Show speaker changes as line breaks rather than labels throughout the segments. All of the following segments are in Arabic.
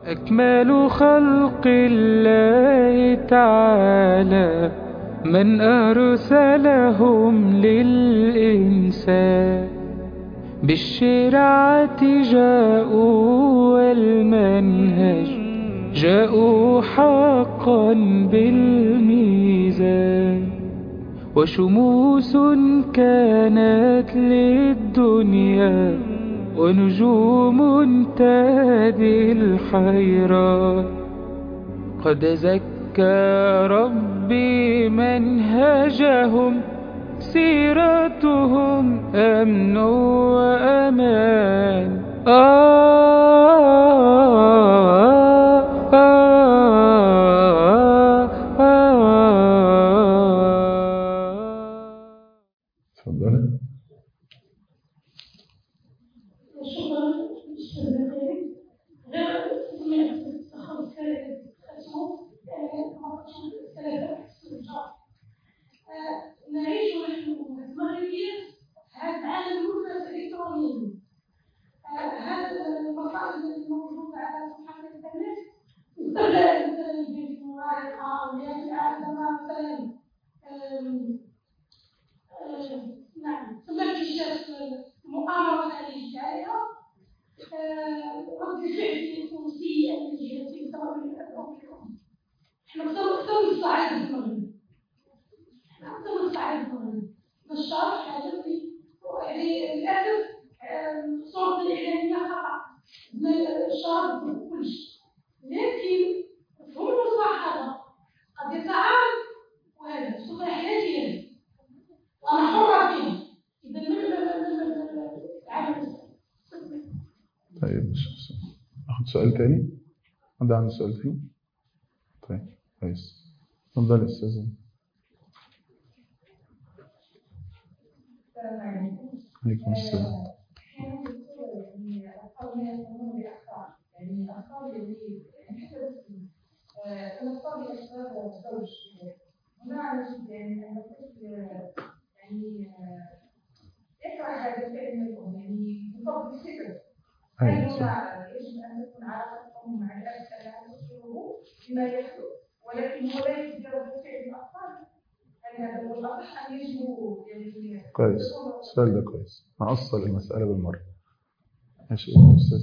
أكمل خلق الله تعالى من أرسلهم للإنسان، بالشرعة جاءوا والمنهج جاءوا حقا بالميزان، وشموس كانت للدنيا ونجوم تهدي الحيران. قد زكى ربي منهجهم، سيرتهم أمن وأمان.
تفضل.
نعيش نحن المغربيين هذا العالم المفرط الالكتروني، هذا المصائب الموجوده على صفحه الانترنت استغلال مثلا الجنس المراهقه ولكن عندما مثلا نعم تمكشف المؤامره الاجتماعيه رد الفعل السيء من جهه التوافق. احنا اكثر من الصعيد في المغرب، أكثر من الصعيد في المغرب الشرح حاجة يعني للأسف صورة الإعلامية خطأ من الشرط وكل شيء، لكن مفهوم المصطلح هذا قد يتعارض وهذا صورة حياتي وأنا حرة فيه. إذا من العمل.
طيب أخذ سؤال تاني؟ حد عنده سؤال تاني؟ طيب كويس. تفضل يا أستاذ. عليكم السلام.
يكره هذا الفعل منهم، يعني بفضل الفكر.
أيوة صح.
يجب أن تكون علاقتهم مع الأبناء لا تشعره بما يحدث، ولكن هو لا يتجاوز فعل الأطفال. هذا هو الأصح أن يجبوا يعني.
كويس، السؤال ده كويس. هنأصل المسألة بالمرة. ماشي يا أستاذ.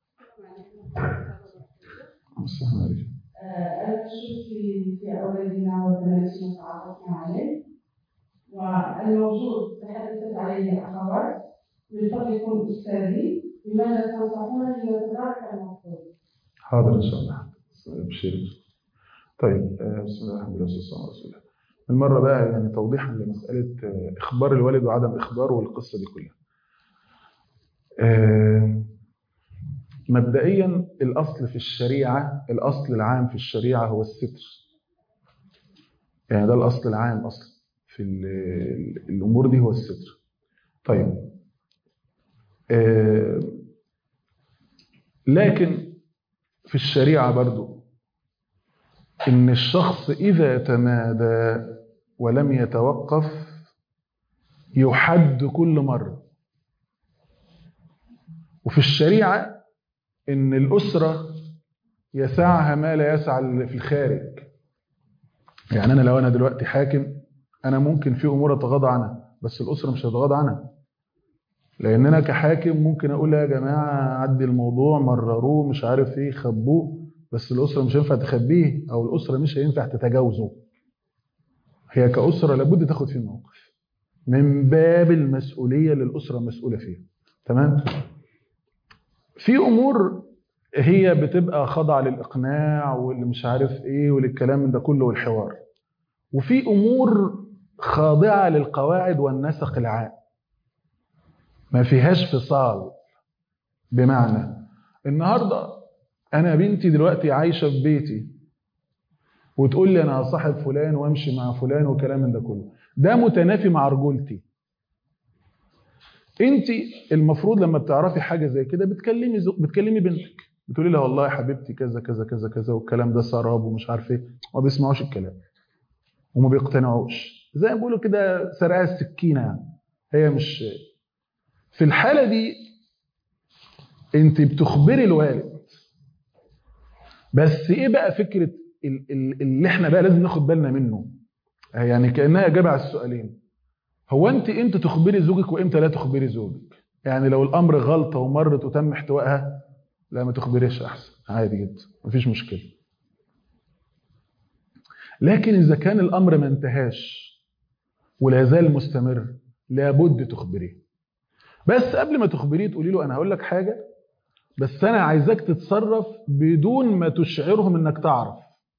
السلام عليكم.
المشروع في أولادنا وبناتنا تعرفنا عليه، والموجود تحدثت عليه الأخوات من فضلكم أستاذي، لماذا تنصحون لنتدارك المفروض؟
حاضر إن شاء الله. بشير. طيب بسم الله الرحمن الرحيم والصلاة والسلام على رسول الله. المرة بقى يعني توضيحا لمسألة إخبار الوالد وعدم إخباره والقصة دي كلها. مبدئيا الأصل في الشريعة، الأصل العام في الشريعة هو الستر. يعني ده الأصل العام أصلا في الأمور دي هو الستر. طيب لكن في الشريعة برضو إن الشخص إذا تمادى ولم يتوقف يحد كل مرة. وفي الشريعة إن الأسرة يسعها ما لا يسعى في الخارج. يعني أنا لو أنا دلوقتي حاكم، أنا ممكن في أمور أتغاضى عنها، بس الأسرة مش هتغاضى عنها. لأن أنا كحاكم ممكن أقول يا جماعة عدي الموضوع، مرروه، مش عارف إيه، خبوه، بس الأسرة مش هينفع تخبيه، أو الأسرة مش هينفع تتجاوزه. هي كأسرة لابد تاخد فيه موقف من باب المسؤولية للأسرة مسؤولة فيها. تمام؟ في أمور هي بتبقى خاضعة للإقناع واللي مش عارف إيه وللكلام من ده كله والحوار، وفي أمور خاضعة للقواعد والنسق العام ما فيهاش فصال. بمعنى النهاردة أنا بنتي دلوقتي عايشة في بيتي وتقول لي أنا هصاحب فلان وامشي مع فلان وكلام من ده كله، ده متنافي مع رجولتي. انت المفروض لما بتعرفي حاجة زي كده بتكلمي بنتك، بتقولي لها والله يا حبيبتي كذا كذا كذا كذا والكلام ده سراب ومش عارف ايه، ما بيسمعوش الكلام وما بيقتنعوش، زي ما بيقولوا كده سرقة السكينة. يعني هي مش في الحالة دي انت بتخبري الوالد بس ايه بقى فكره اللي احنا بقى لازم ناخد بالنا منه، يعني كانها اجابه على السؤالين. هو انت امتى تخبري زوجك وامتى لا تخبري زوجك؟ يعني لو الامر غلطه ومرت وتم احتوائها، لا ما تخبريش، احسن عادي جدا مفيش مشكله. لكن اذا كان الامر ما انتهاش ولا زال مستمر، لابد تخبريه. بس قبل ما تخبريه تقولي له انا هقول لك حاجه، بس انا عايزاك تتصرف بدون ما تشعرهم انك تعرف.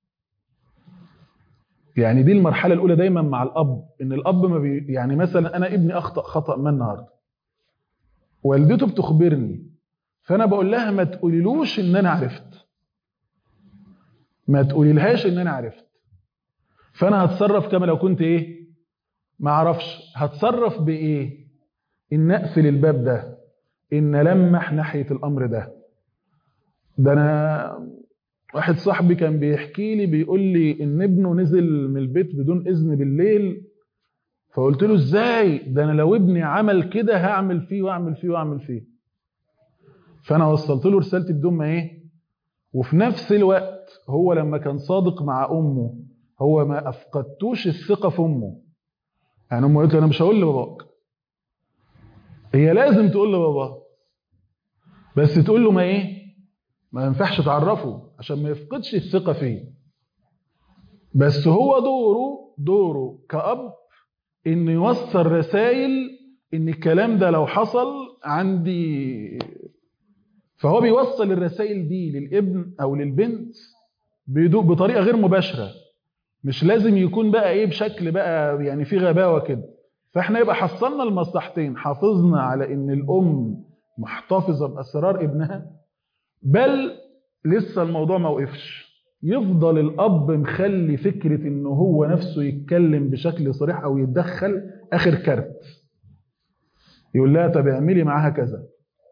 يعني دي المرحله الاولى دايما مع الاب، ان الاب ما يعني مثلا انا ابني اخطا خطا ما النهارده، والدته بتخبرني، فانا بقول لها ما تقوليلوش ان انا عرفت، ما تقوليلهاش ان انا عرفت، فانا هتصرف كما لو كنت ايه ما اعرفش. هتصرف بايه؟ ان اقفل الباب ده، ان لمح ناحيه الامر ده. ده انا واحد صاحبي كان بيحكي لي، بيقول لي ان ابنه نزل من البيت بدون اذن بالليل، فقلت له ازاي؟ ده انا لو ابني عمل كده هعمل فيه واعمل فيه واعمل فيه. فانا وصلت له رسالتي بدون ما ايه. وفي نفس الوقت هو لما كان صادق مع امه، هو ما افقدتوش الثقه في امه. يعني امه قالت له انا مش هقول لباباك، هي لازم تقول لباباه، بس تقول له ما ايه، ما ينفعش تعرفه عشان ما يفقدش الثقه فيه. بس هو دوره كأب انه يوصل رسائل ان الكلام ده لو حصل عندي. فهو بيوصل الرسائل دي للابن او للبنت بطريقه غير مباشره، مش لازم يكون بقى ايه بشكل بقى يعني في غباوه كده. فاحنا يبقى حصلنا المصلحتين، حافظنا على ان الام محتفظه باسرار ابنها، بل لسه الموضوع ما وقفش، يفضل الاب مخلي فكره انه هو نفسه يتكلم بشكل صريح او يتدخل اخر كارت. يقول لها طب اعملي معاها كذا،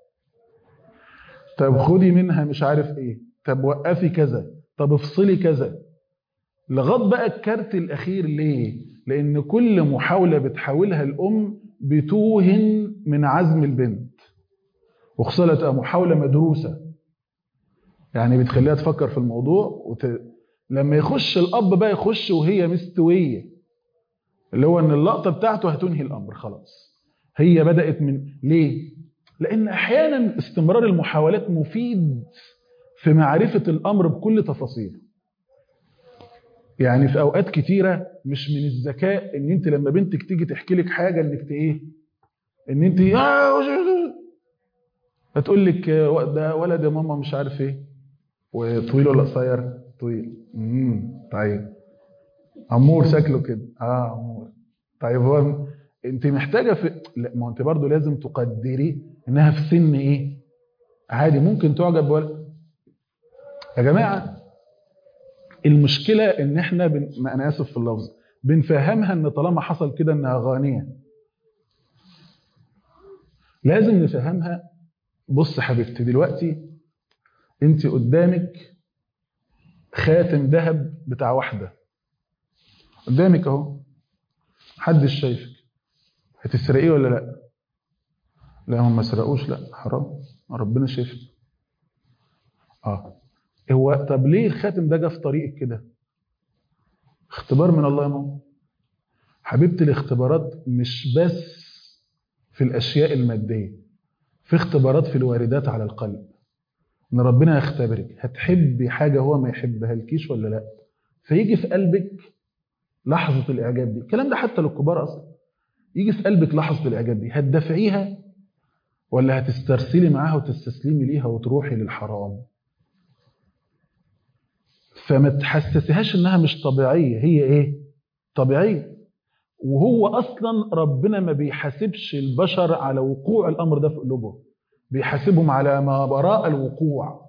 طب خدي منها مش عارف ايه، طب وقفي كذا، طب افصلي كذا، لغايه بقى الكارت الاخير. ليه؟ لان كل محاوله بتحاولها الام بتوهن من عزم البنت، وخصوصا تبقى محاوله مدروسه، يعني بتخليها تفكر في الموضوع لما يخش الاب بقى يخش وهي مستويه، اللي هو ان اللقطه بتاعته هتنهي الامر خلاص. هي بدات من ليه؟ لان احيانا استمرار المحاولات مفيد في معرفه الامر بكل تفاصيله. يعني في اوقات كتيره مش من الذكاء ان انت لما بنتك تيجي تحكي لك حاجه انك ايه، ان انت هتقول لك ده ولد يا ماما مش عارف ايه، وطويل ولا قصير؟ طويل. طيب امور شكله كده، امور. طيب هو انت محتاجه لا، ما انت برضو لازم تقدري انها في سن ايه عادي ممكن تعجب بولد. يا جماعه المشكله ان احنا ما انا اسف في اللفظ، بنفهمها ان طالما حصل كده انها غانيه. لازم نفهمها بص حبيبتي، دلوقتي انت قدامك خاتم ذهب بتاع واحده قدامك اهو، محدش شايفك، هتسرقيه ولا لا؟ لا هم ما سرقوش، لا حرام، ربنا شايفك. هو طب ليه الخاتم ده جه في طريقك كده؟ اختبار من الله يا ماما. حبيبتي الاختبارات مش بس في الاشياء الماديه، في اختبارات في الواردات على القلب، ان ربنا يختبرك هتحبي حاجه هو ما يحبها لكيش ولا لا، فيجي في قلبك لحظه الاعجاب دي. الكلام ده حتى للكبار اصلا. يجي في قلبك لحظه الاعجاب دي، هتدافعيها ولا هتسترسلي معاها وتستسلمي ليها وتروحي للحرام؟ فما تحسسيهاش انها مش طبيعيه، هي ايه؟ طبيعيه. وهو اصلا ربنا ما بيحاسبش البشر على وقوع الامر ده في قلوبهم، بيحاسبهم على ما وراء الوقوع.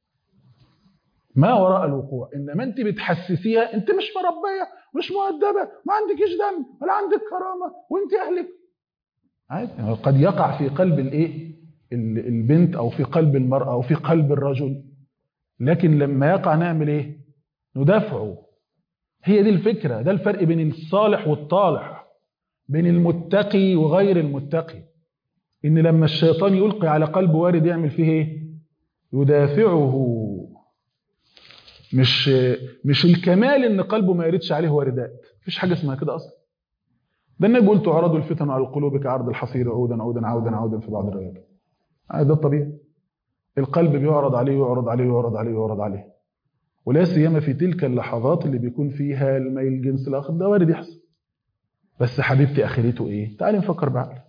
ما وراء الوقوع. انما انت بتحسسيها انت مش مربيه، مش مؤدبه، ما عندكيش دم ولا عندك كرامه وانت اهلك عادي. يعني قد يقع في قلب الايه البنت او في قلب المراه او في قلب الرجل، لكن لما يقع نعمل ايه؟ ندافعه. هي دي الفكره. ده الفرق بين الصالح والطالح، بين المتقي وغير المتقي. ان لما الشيطان يلقي على قلب وارد يعمل فيه ايه؟ يدافعه. مش الكمال ان قلبه ما يردش عليه واردات، مفيش حاجه اسمها كده اصلا. ده النبي بيقول تعرض الفتن على القلوب كعرض الحصير عودا عودا عودا عودا في بعض الروايات. ده الطبيعي. القلب بيعرض عليه ويعرض عليه ويعرض عليه ويعرض عليه، ولا سيما في تلك اللحظات اللي بيكون فيها الميل الجنس الاخر، ده وارد يحصل. بس حبيبتي اخرته ايه؟ تعالي نفكر بعقل.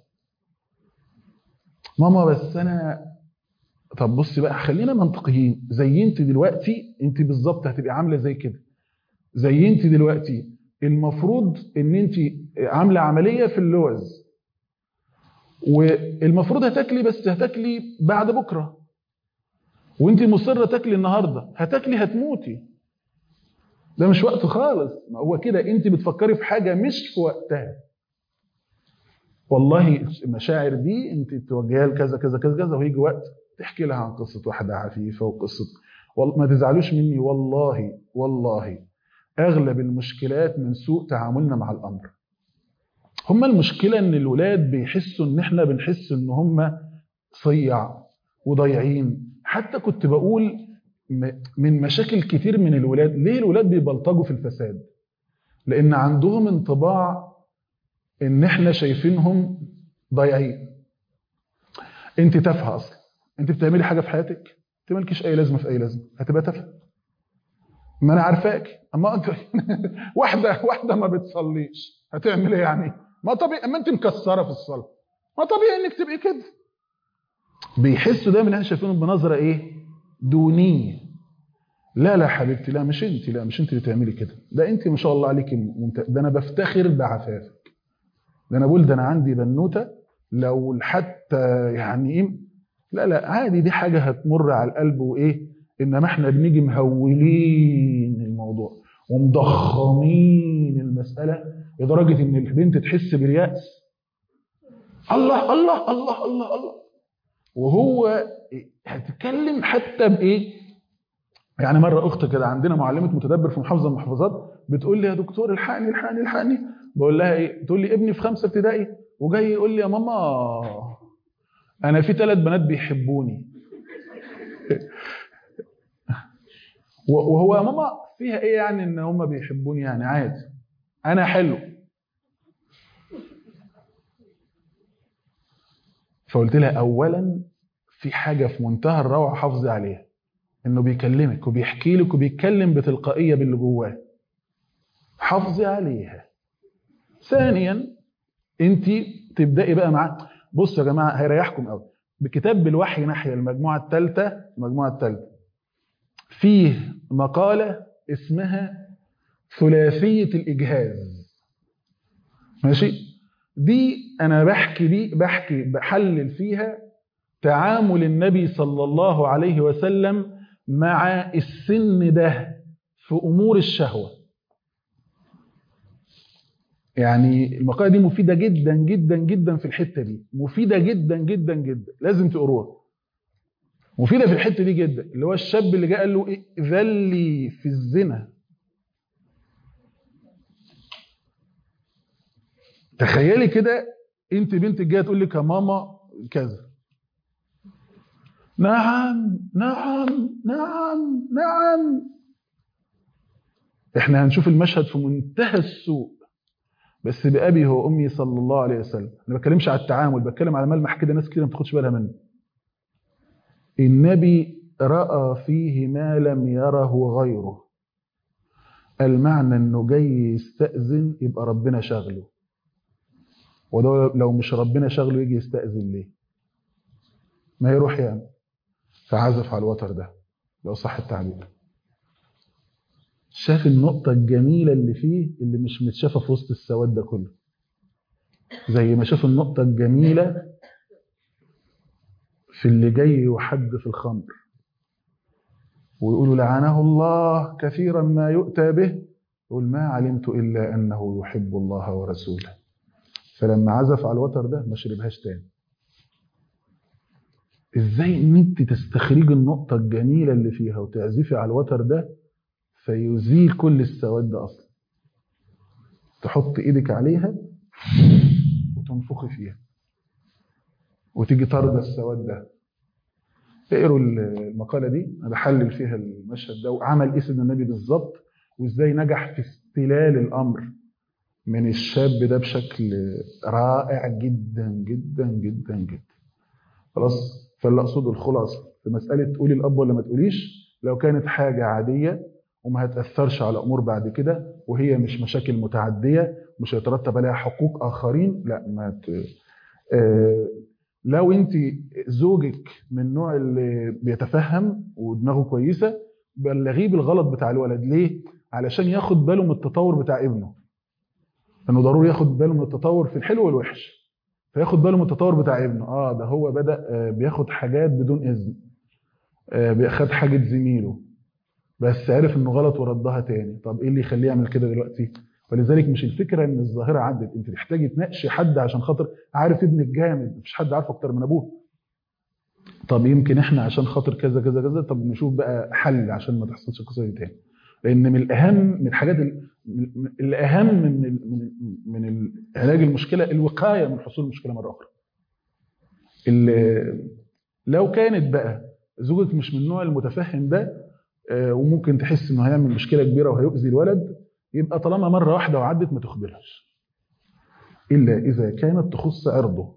ماما بس انا، طب بصي بقى خلينا منطقيين. زي انت دلوقتي انت بالظبط هتبقي عامله زي كده. زي انت دلوقتي المفروض ان انت عامله عمليه في اللوز، والمفروض هتاكلي، بس هتاكلي بعد بكره، وانت مصره تاكلي النهارده، هتاكلي هتموتي. ده مش وقت خالص. ما هو كده انت بتفكري في حاجه مش في وقتها. والله المشاعر دي انت توجهيها لكذا كذا كذا كذا، وهيجي وقت تحكي لها عن قصه واحده عفيفه وقصه. ما تزعلوش مني، والله والله اغلب المشكلات من سوء تعاملنا مع الامر. هم المشكله ان الولاد بيحسوا ان احنا بنحس ان هم صيع وضايعين. حتى كنت بقول من مشاكل كتير من الولاد، ليه الولاد بيبلطجوا في الفساد؟ لان عندهم انطباع ان احنا شايفينهم ضايعين. انت تافهه اصلا، انت بتعملي حاجه في حياتك انت مالكيش اي لازمه في اي لازمه، هتبقى تافهه. ما انا عارفاك. اما انت واحده ما بتصليش هتعمل ايه يعني؟ ما طبيعي، اما انت مكسره في الصلاه، ما طبيعي انك تبقي كده. بيحسوا دايما ان احنا شايفينهم بنظره ايه؟ دونيه. لا لا حبيبتي، لا مش انت، لا مش انت اللي تعملي كده، ده انت ما شاء الله عليكي ده انا بفتخر بعفافك، ده انا بقول ده انا عندي بنوته لو حتى يعني ايه. لا لا عادي، دي حاجه هتمر على القلب وايه. انما احنا بنيجي مهولين الموضوع ومضخمين المساله لدرجه ان البنت تحس بالياس. الله الله الله الله الله. وهو هتتكلم حتى بايه. يعني مره اخت كده عندنا معلمه متدبر في محافظه من المحافظات بتقول لي يا دكتور الحقني الحقني الحقني. بقول لها ايه؟ تقول لي ابني في 5 ابتدائي وجاي يقول لي يا ماما انا في 3 بنات بيحبوني. وهو يا ماما فيها ايه يعني ان هم بيحبوني؟ يعني عادي، انا حلو. فقلت لها اولا في حاجه في منتهى الروعه حافظي عليها، انه بيكلمك وبيحكي لك وبيتكلم بتلقائيه باللي جواه، حافظي عليها. ثانيا انت تبداي بقى معاه. بصوا يا جماعه هيريحكم قوي، بكتاب بالوحي ناحيه المجموعه الثالثه فيه مقاله اسمها ثلاثيه الاجهاز. ماشي؟ دي انا بحلل فيها تعامل النبي صلى الله عليه وسلم مع السن ده في امور الشهوه. يعني المقاله دي مفيده جدا جدا جدا في الحته دي، مفيده جدا جدا جدا، لازم تقروها. مفيده في الحته دي جدا. اللي هو الشاب اللي جاء قال له ايه؟ ذلي في الزنا. تخيلي كده انت بنتك جايه تقول لك يا ماما كذا. نعم نعم نعم نعم. احنا هنشوف المشهد في منتهى السوء، بس بأبي هو أمي صلى الله عليه وسلم. أنا ما بتكلمش على التعامل، بتكلم على ملمح كده ناس كتير ما بتاخدش بالها منه. النبي رأى فيه ما لم يره غيره. المعنى انه جاي يستأذن يبقى ربنا شغله، وده لو مش ربنا شغله يجي يستأذن ليه؟ ما يروح يعني. فعزف على الوتر ده لو صح التعبير. شاف النقطة الجميلة اللي فيه اللي مش متشافة في وسط السواد ده كله، زي ما شاف النقطة الجميلة في اللي جاي يحد في الخمر ويقولوا لعنه الله كثيرا ما يؤتى به، يقول ما علمت إلا أنه يحب الله ورسوله. فلما عزف على الوتر ده ما شربهاش تاني. ازاي ان انت تستخرجي النقطة الجميلة اللي فيها وتعزفي على الوتر ده فيزيل كل السواد ده اصلا. تحط ايدك عليها وتنفخي فيها وتيجي طرد السواد ده. اقروا المقالة دي، أنا بحلل فيها المشهد ده وعمل إيه سيدنا النبي بالظبط، وإزاي نجح في استلال الأمر من الشاب ده بشكل رائع جدا جدا جدا جدا. خلاص، فاللي أقصده الخلاصة في مسألة تقولي الأب ولا ما تقوليش، لو كانت حاجة عادية وما هتأثرش على أمور بعد كده، وهي مش مشاكل متعدية مش هيترتب عليها حقوق آخرين، لا ما ت... لو انت زوجك من النوع اللي بيتفهم ودماغه كويسه، بلغيه بالغلط بتاع الولد. ليه؟ علشان ياخد باله من التطور بتاع ابنه، لانه ضروري ياخد باله من التطور في الحلو والوحش، فياخد باله من التطور بتاع ابنه. ده هو بدأ بياخد حاجات بدون اذن، بياخد حاجه زميله بس عرف انه غلط وردها تاني. طب ايه اللي يخليه يعمل كده دلوقتي؟ ولذلك مش الفكره ان الظاهره عدت، انت تحتاجي تناقشي حد عشان خاطر عارف ابنك جامد، مفيش حد عارفه اكتر من ابوه. طب يمكن احنا عشان خاطر كذا كذا كذا، طب نشوف بقى حل عشان ما تحصلش القصه دي تاني. لان من الاهم من الحاجات الاهم من علاج المشكله الوقايه من حصول المشكله مره اخرى. لو كانت بقى زوجك مش من النوع المتفهم ده، وممكن تحس انه هيعمل مشكله كبيره وهيؤذي الولد، يبقى طالما مره واحده وعدت ما تخبرهاش، الا اذا كانت تخص عرضه.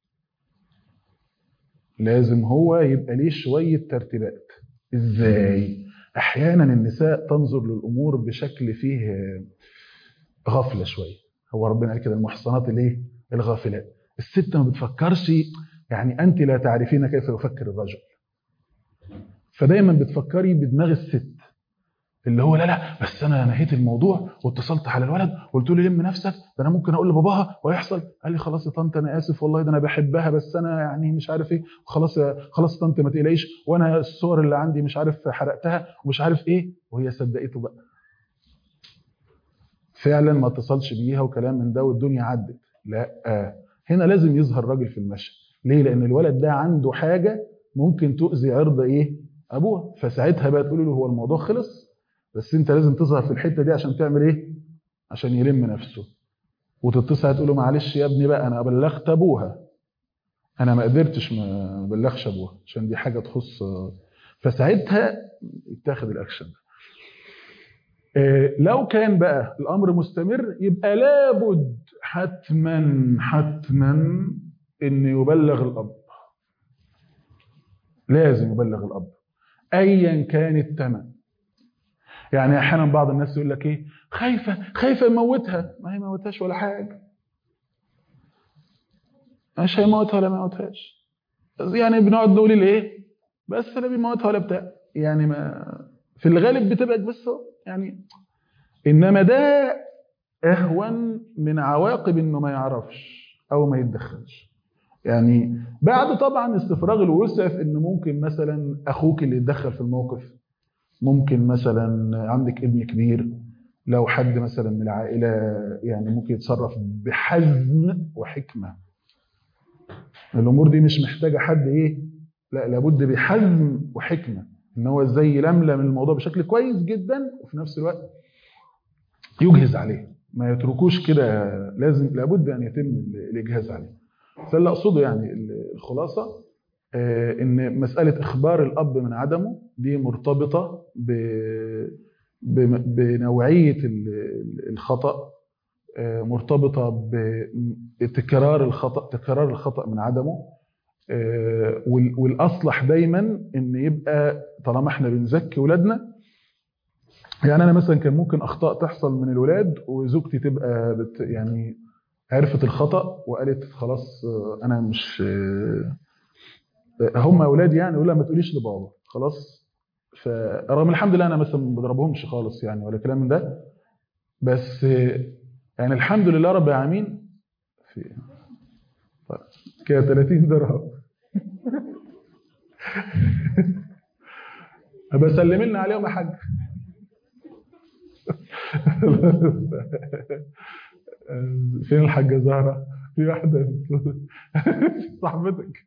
لازم هو يبقى ليه شويه ترتيبات. ازاي؟ احيانا النساء تنظر للامور بشكل فيه غفله شويه. هو ربنا قال كده المحصنات الايه؟ الغافلات. الست ما بتفكرش، يعني انت لا تعرفين كيف يفكر الرجل، فدايما بتفكري بدماغ الست اللي هو لا بس انا نهيت الموضوع واتصلت على الولد وقلت له لم نفسك، ده انا ممكن اقول لباباها ويحصل. قال لي خلاص يا طنط انا اسف والله، ده انا بحبها بس انا يعني مش عارف ايه، خلاص خلاص طنط ما تقلقيش، وانا الصور اللي عندي مش عارف حرقتها ومش عارف ايه، وهي صدقته بقى. فعلا ما اتصلش بيها وكلام من ده والدنيا عدت. لا، هنا لازم يظهر راجل في المشهد. ليه؟ لان الولد ده عنده حاجه ممكن تؤذي عرض ايه؟ ابوها. فساعتها بقى تقول له هو الموضوع خلص، بس انت لازم تظهر في الحته دي عشان تعمل ايه؟ عشان يلم نفسه. وتتصل تقول له معلش يا ابني بقى انا بلغت ابوها، انا ما قدرتش ما بلغش ابوها عشان دي حاجه تخص. فساعتها يتاخد الاكشن. لو كان بقى الامر مستمر، يبقى لابد حتما ان يبلغ الاب. لازم يبلغ الاب ايا كان الثمن. يعني احيانا بعض الناس يقول لك ايه، خايفه يموتها. ما هي موتهاش ولا حاجه، مش هيموتها ولا ما يموتهاش، يعني بنقعد نقول الايه بس لا بيموتها ولا بتاع، يعني ما في الغالب بتبعد بس يعني. انما ده اهون من عواقب انه ما يعرفش او ما يتدخلش. يعني بعد طبعا استفراغ الوسع في انه ممكن مثلا اخوك اللي يتدخل في الموقف، ممكن مثلا عندك ابن كبير، لو حد مثلا من العائله يعني ممكن يتصرف بحزم وحكمه. الامور دي مش محتاجه حد ايه، لا لابد بحزم وحكمه ان هو ازاي يلملم الموضوع بشكل كويس جدا، وفي نفس الوقت يجهز عليه، ما يتركوش كده، لازم لابد ان يتم الاجهاز عليه. فاللي اقصده يعني الخلاصه ان مساله اخبار الاب من عدمه دي مرتبطه بنوعيه الخطا، مرتبطه بتكرار الخطا من عدمه. والاصلح دايما ان يبقى طالما احنا بنزكي ولادنا، يعني انا مثلا كان ممكن اخطاء تحصل من الولاد وزوجتي تبقى يعني عرفت الخطا وقالت خلاص انا مش هم اولادي يعني، ولا ما تقوليش لبابا خلاص. فرغم الحمد لله انا مثلا ما بضربهمش خالص يعني ولا كلام من ده، بس يعني الحمد لله رب العالمين في كده 30 درهم بسلم لنا عليهم يا حاج. فين الحاجه زهره؟ في واحده صاحبتك.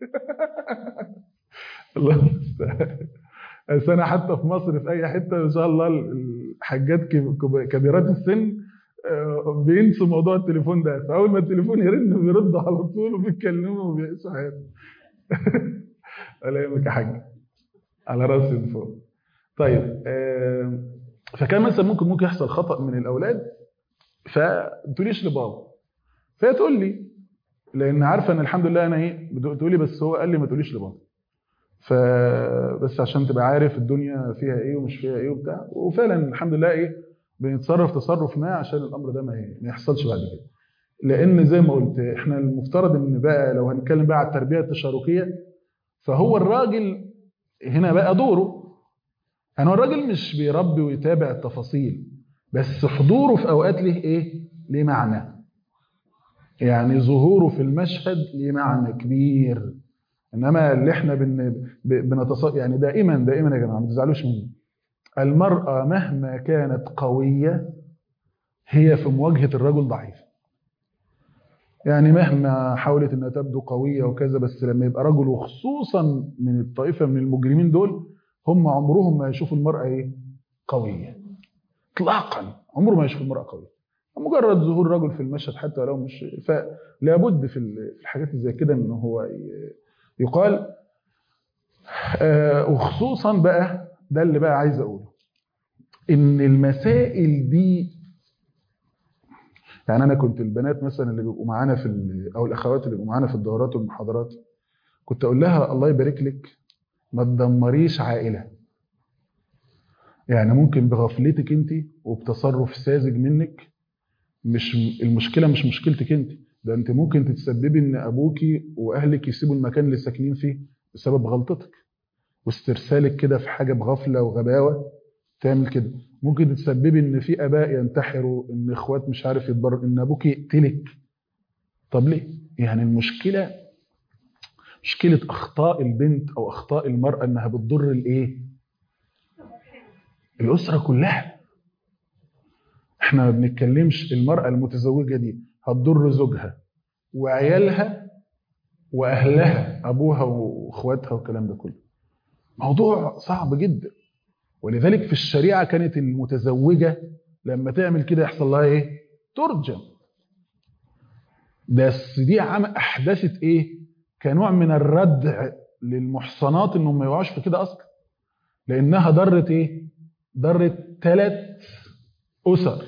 الله المستعان. بس انا حتى في مصر في اي حته ان شاء الله الحاجات كبيرات السن بينسوا موضوع التليفون ده، فاول ما التليفون يرن بيردوا على طول وبيتكلموا وبيعيشوا حياتهم. الله يهمك يا حاج. على راسي من فوق. طيب فكان مثلا ممكن يحصل خطأ من الاولاد، فتقوليش لبابا، فهي تقول لي لان عارفه ان الحمد لله انا ايه، بتقول لي بس هو قال لي ما تقوليش لبابا، فبس عشان تبقى عارف الدنيا فيها ايه ومش فيها ايه وبتاع. وفعلا الحمد لله ايه، بنتصرف تصرف ما عشان الامر ده ما يحصلش بعد كده. لان زي ما قلت احنا المفترض ان بقى لو هنتكلم بقى على التربيه التشاركيه، فهو الراجل هنا بقى دوره، يعني هو الراجل مش بيربي ويتابع التفاصيل، بس حضوره في اوقات له ايه، ليه معنى، يعني ظهوره في المشهد ليه معنى كبير. انما اللي احنا يعني دائما يا جماعه ما تزعلوش مني، المراه مهما كانت قويه هي في مواجهه الرجل ضعيفه. يعني مهما حاولت انها تبدو قويه وكذا، بس لما يبقى رجل، وخصوصا من الطائفه من المجرمين دول، هم عمرهم ما يشوفوا المراه ايه، قويه اطلاقا. عمره ما يشوف المراه قويه، مجرد ظهور رجل في المشهد حتى لو مش. فلا بد في الحاجات زي كده ان هو يقال. وخصوصا بقى ده اللي بقى عايز اقوله، ان المسائل دي، يعني انا كنت البنات مثلا اللي بيبقوا معانا او الاخوات اللي بيبقوا معانا في الدورات والمحاضرات، كنت اقول لها الله يبارك لك ما تدمريش عائله. يعني ممكن بغفلتك انت وبتصرف ساذج منك، مش المشكله مش مشكلتك انت، ده انت ممكن تتسببي ان ابوكي واهلك يسيبوا المكان اللي ساكنين فيه بسبب غلطتك واسترسالك كده في حاجه بغفله وغباوه تعمل كده. ممكن تتسببي ان في اباء ينتحروا، ان اخوات مش عارف يتبرر، ان ابوك يقتلك. طب ليه؟ يعني المشكله مشكله اخطاء البنت او اخطاء المراه انها بتضر الايه؟ الاسره كلها. احنا ما بنتكلمش المراه المتزوجه دي هتضر زوجها وعيالها واهلها، ابوها واخواتها والكلام ده كله. موضوع صعب جدا. ولذلك في الشريعه كانت المتزوجه لما تعمل كده يحصل لها ايه؟ ترجم. بس دي احدثت ايه؟ كنوع من الردع للمحصنات انهم ما يقعوش في كده اصلا، لانها ضرت ايه؟ ضرت 3 اسر.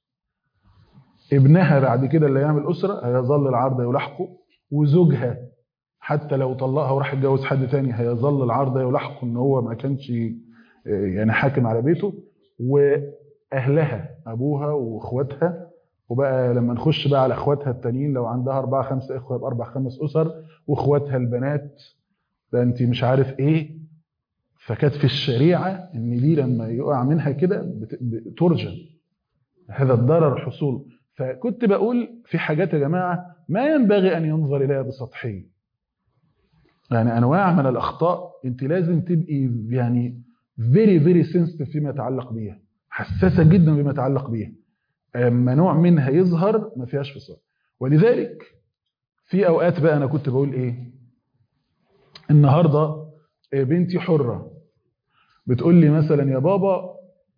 ابنها بعد كده اللي يعمل اسره هيظل العرض يلاحقه، وزوجها حتى لو طلقها وراح يتجوز حد تاني هيظل العرض يلاحقه ان هو ما كانش يعني حاكم على بيته، واهلها ابوها واخواتها. وبقى لما نخش بقى على اخواتها التانيين، لو عندها 4 5 اخوه يبقى 4 5 اسر، واخواتها البنات ده انت مش عارف ايه. فكانت في الشريعه ان دي لما يقع منها كده ترجم، هذا الضرر حصول. فكنت بقول في حاجات يا جماعه ما ينبغي ان ينظر اليها بسطحيه، يعني انواع من الاخطاء انت لازم تبقي يعني very sensitive فيما يتعلق بيها، حساسه جدا بما يتعلق بيها. اما نوع منها يظهر ما فيهاش فصال. ولذلك في اوقات بقى انا كنت بقول ايه، النهارده بنتي حره بتقول لي مثلا يا بابا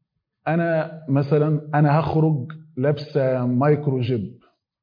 انا هخرج لابسه مايكرو جيب،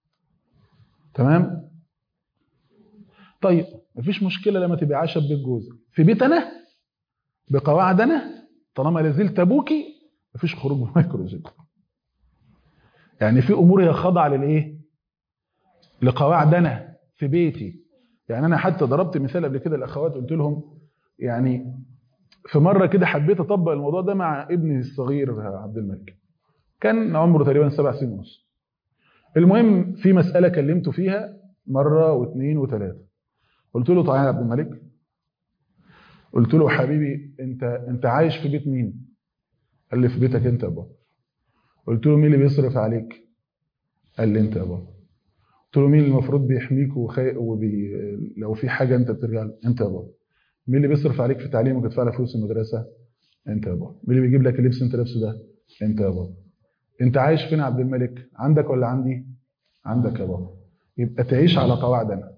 تمام؟ طيب مفيش مشكله لما تبقى عايشه في بيت جوزك. في بيت انا بقواعد انا طالما لازلت ابوكي مفيش خروج بمايكرو جيب. يعني في امور هي خاضعه للايه؟ لقواعد انا في بيتي. يعني انا حتى ضربت مثال قبل كده الاخوات، قلت لهم يعني في مره كده حبيت اطبق الموضوع ده مع ابني الصغير عبد الملك، كان عمره تقريبا 7 سنين ونص. المهم في مساله كلمته فيها مره واثنين وثلاثه، قلت له تعالى يا عبد الملك، قلت له حبيبي انت عايش في بيت مين؟ قال لي في بيتك انت يا بابا. قلت له مين اللي بيصرف عليك؟ قال لي انت يا بابا. قلت له مين المفروض بيحميك لو في حاجه انت بترجع له؟ انت يا بابا. مين اللي بيصرف عليك في تعليمك ويدفع لك فلوس المدرسه؟ انت يا بابا. مين اللي بيجيب لك اللبس انت لابسه ده؟ انت يا بابا. انت عايش فين يا عبد الملك؟ عندك ولا عندي؟ عندك يا بابا. يبقى تعيش على قواعد انا.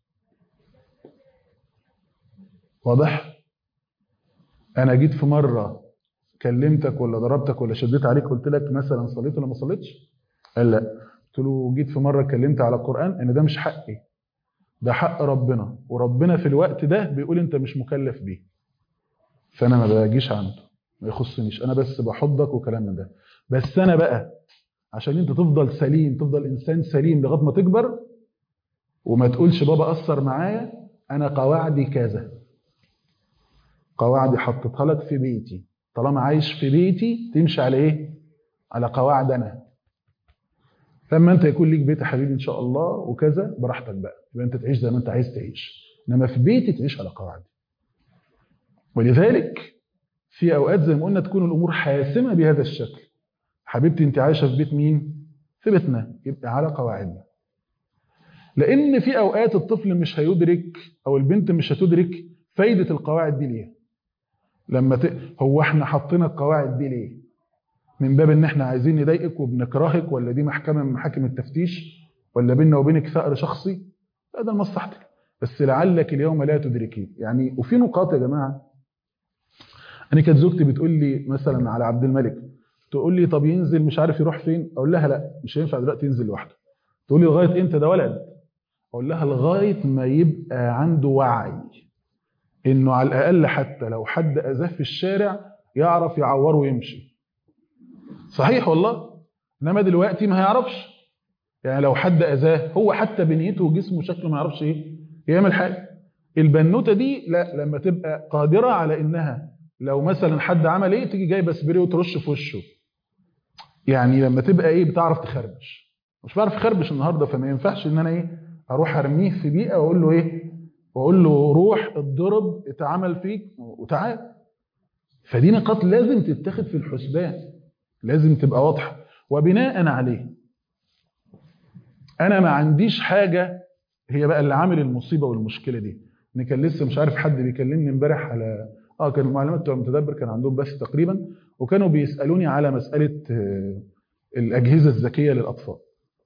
واضح؟ انا جيت في مره كلمتك ولا ضربتك ولا شديت عليك قلت لك مثلا صليت ولا ما صليتش؟ قال لا. قلت له جيت في مره اتكلمت على القران ان ده مش حقي، ده حق ربنا، وربنا في الوقت ده بيقول انت مش مكلف بيه. فانا ما باجيش عنده، ما يخصنيش، انا بس بحضك وكلام من ده. بس انا بقى عشان انت تفضل سليم، تفضل انسان سليم لغايه ما تكبر وما تقولش بابا اثر معايا، انا قواعدي كذا، قواعدي حطيتها لك في بيتي، طالما عايش في بيتي تمشي على ايه؟ على قواعد انا. لما انت يكون ليك بيت يا حبيبي ان شاء الله وكذا براحتك بقى، يبقى انت تعيش زي ما انت عايز تعيش، انما في بيتي تعيش على قواعدي. ولذلك في اوقات زي ما قلنا تكون الامور حاسمه بهذا الشكل. حبيبتي انت عايشه في بيت مين؟ في بيتنا، يبقى على قواعدنا. لان في اوقات الطفل مش هيدرك او البنت مش هتدرك فايده القواعد دي ليه. لما هو احنا حطينا القواعد دي ليه؟ من باب ان احنا عايزين نضايقك وبنكرهك، ولا دي محكمه من محاكم التفتيش، ولا بيننا وبينك ثأر شخصي؟ لا، ده لمصلحتك، بس لعلك اليوم لا تدركين. يعني وفي نقاط يا جماعه، انا كانت زوجتي بتقول لي مثلا على عبد الملك، تقول لي طب ينزل مش عارف يروح فين، اقول لها لا مش هينفع دلوقتي ينزل لوحده. تقول لي لغايه امتى ده ولد؟ اقول لها لغايه ما يبقى عنده وعي انه على الاقل حتى لو حد اذاه في الشارع يعرف يعوره ويمشي. صحيح والله، انما دلوقتي ما هيعرفش. يعني لو حد اذاه هو حتى بنيته وجسمه وشكله ما يعرفش ايه يعمل حاجه. البنوته دي لا، لما تبقى قادره على انها لو مثلا حد عمل ايه تيجي جايبه سبراي وترش في وشه. يعني لما تبقى ايه بتعرف تخربش. مش بعرف اخربش النهارده، فما ينفعش ان انا ايه اروح ارميه في بيئه واقول له ايه، واقول له روح اتضرب اتعمل فيك وتعال. فدي نقاط لازم تتاخد في الحسبان، لازم تبقى واضحه. وبناء عليه انا ما عنديش حاجه. هي بقى اللي عامل المصيبه والمشكله دي ان كان لسه مش عارف حد بيكلمني امبارح على كان المعلومات بتوع المتدبر كان عندهم بس تقريبا، وكانوا بيسالوني على مساله الاجهزه الذكيه للاطفال.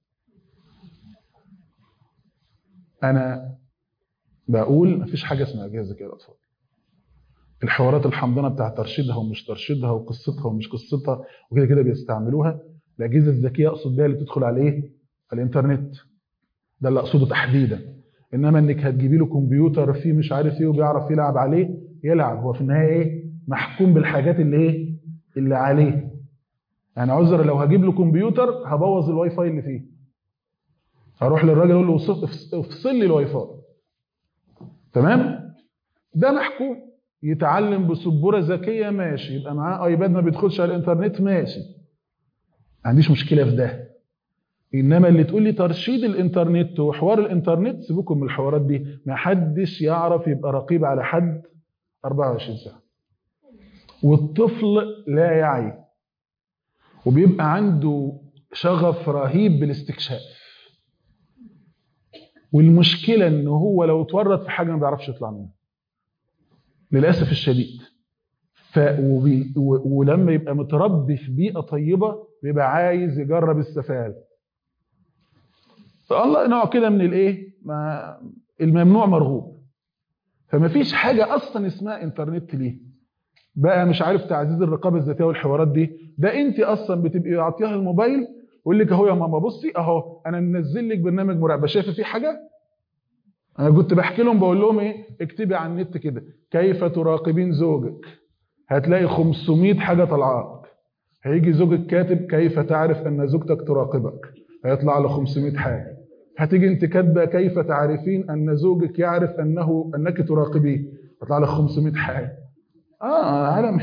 انا بقول مفيش حاجه اسمها اجهزه ذكيه للاطفال. الحوارات الحمضانه بتاع ترشيدها ومش ترشيدها وقصتها ومش قصتها وكده كده بيستعملوها. الاجهزه الذكيه اقصد بيها اللي بتدخل على ايه؟ على الانترنت. ده اللي اقصده تحديدا. انما انك هتجيبي له كمبيوتر فيه مش عارف ايه وبيعرف يلعب عليه، يلعب هو في النهايه ايه؟ محكوم بالحاجات اللي ايه؟ اللي عليه. يعني عذر لو هجيب له كمبيوتر هبوظ الواي فاي اللي فيه. هروح للراجل اقول له افصل لي الواي فاي. تمام؟ ده محكوم. يتعلم بسبوره ذكيه ماشي، يبقى معاه ايباد ما بيدخلش على الانترنت ماشي. ما عنديش مشكله في ده. انما اللي تقول لي ترشيد الانترنت وحوار الانترنت سيبكم من الحوارات دي. ما حدش يعرف يبقى رقيب على حد 24 ساعه. والطفل لا يعي وبيبقى عنده شغف رهيب بالاستكشاف. والمشكله ان هو لو اتورط في حاجه ما بيعرفش يطلع منها للاسف الشديد. ولما يبقى متربي في بيئه طيبه بيبقى عايز يجرب السفال. فالله نوع كده من الايه؟ الممنوع مرغوب. فما فيش حاجه اصلا اسمها انترنت ليه بقى مش عارف تعزيز الرقابه الذاتيه والحوارات دي. ده انت اصلا بتبقي عاطيها الموبايل ويقول لك اهو يا ماما بصي اهو انا منزل لك برنامج مراقبه، شايفه فيه حاجه؟ انا كنت بحكي لهم بقول لهم ايه، اكتبي على النت كده كيف تراقبين زوجك، هتلاقي 500 حاجه طالعه لك. هيجي زوجك كاتب كيف تعرف ان زوجتك تراقبك، هيطلع له 500 حاجه. هتيجي انت كاتبه كيف تعرفين ان زوجك يعرف انك تراقبيه، هيطلع له 500 حاجه. عالم